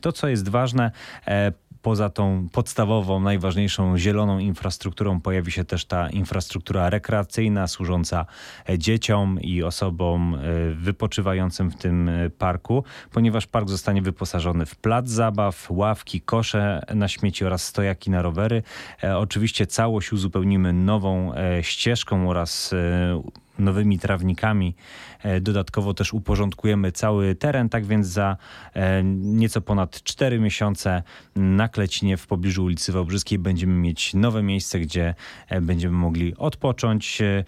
To, co jest ważne, poza tą podstawową, najważniejszą zieloną infrastrukturą pojawi się też ta infrastruktura rekreacyjna służąca dzieciom i osobom wypoczywającym w tym parku, ponieważ park zostanie wyposażony w plac zabaw, ławki, kosze na śmieci oraz stojaki na rowery. Oczywiście całość uzupełnimy nową ścieżką oraz nowymi trawnikami. Dodatkowo też uporządkujemy cały teren, tak więc za nieco ponad 4 miesiące na Klecinie w pobliżu ulicy Wałbrzyskiej będziemy mieć nowe miejsce, gdzie będziemy mogli odpocząć,